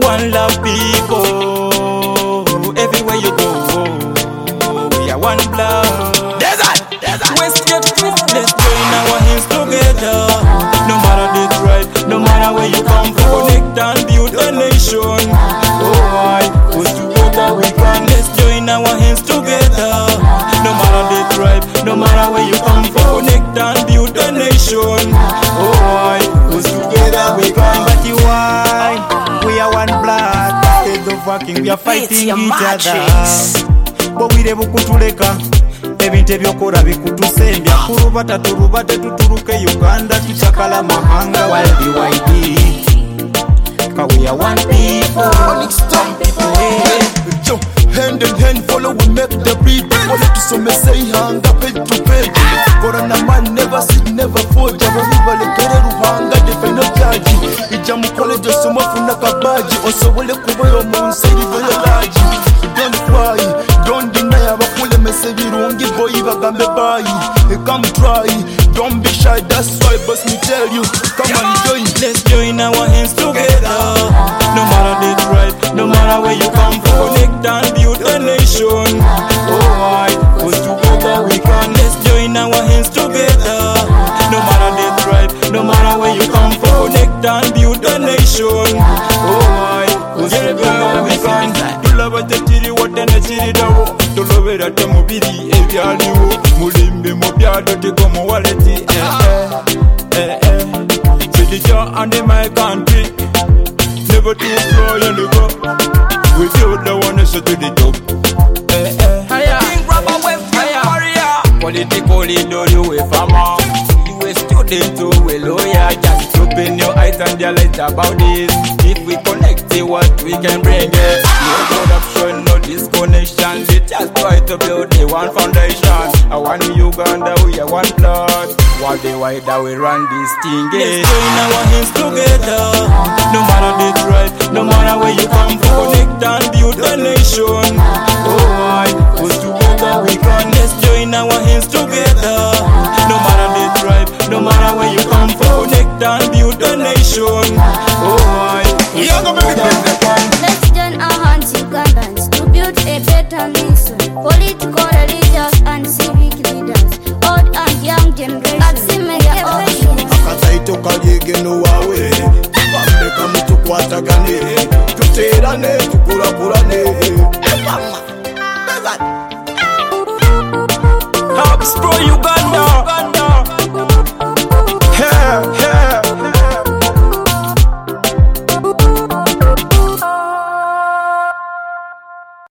one love people. Everywhere you go, we are one blood. Let's join our hands together. No matter the tribe, no matter where you come from, connect and build a nation. Oh, cause together we can. Let's join our hands together. No matter the tribe, no matter where you come from, connect and build a nation. Oh, cause together we can. But you why? We are one blood. Instead of working, we are fighting each other. But we never kutuleka. Ebintu ebyokola bikutusembya kurubata turubate tuturuke Uganda tuchakala mahanga worldwide. Cause we are one people. Hand in hand follow we make the beat. Follow to some say hanga page to page. Corona man never sit never forge. Abahiba lekere ruhanga defino jaji. Ija mukole joso mafuna kabaji. Osobole kuboyo munsiri vele laji. Don't cry, don't deny abakule mese birungi boy bagambe bayi. Come try, don't be shy, that's why boss me tell you. Come and join. Let's join our hands together. No matter the tribe, no matter where you come from, connect and build a nation. Alright, cause together we can. Let's join our hands together. No matter the tribe, no matter where you come from, connect and build a nation. Alright, cause together we can. Tulabatetiri watene chiri dawo. Tulovera temubiri ebyaliwo. Mulimbe mubyado tikomo waleti. Sidija under my country. Never too slow on the go. We build the one to the top. King Rubber wave fire. Politically do you a farmer. You a student to a lawyer. Just open your eyes and realize about this. If we connect it, what we can bring it. No corruption, no disconnection. We just try to build the one foundation. I want Uganda, we are one blood. What the white that we run this thing. Let's join our hands together. No matter the tribe, no matter where you come from, connect and build a nation. Alright, cause together we can. Let's join our hands together. No matter the tribe, no matter where you come from, connect and build a nation. Alright, let's join our hands, Ugandans, to build a better nation. Political, religious, and civic leaders, old and young generation. Akataito kalyege no wawe. Bameka mutukwatagane. Tuterane tukurakurane. Hubs pro Uganda.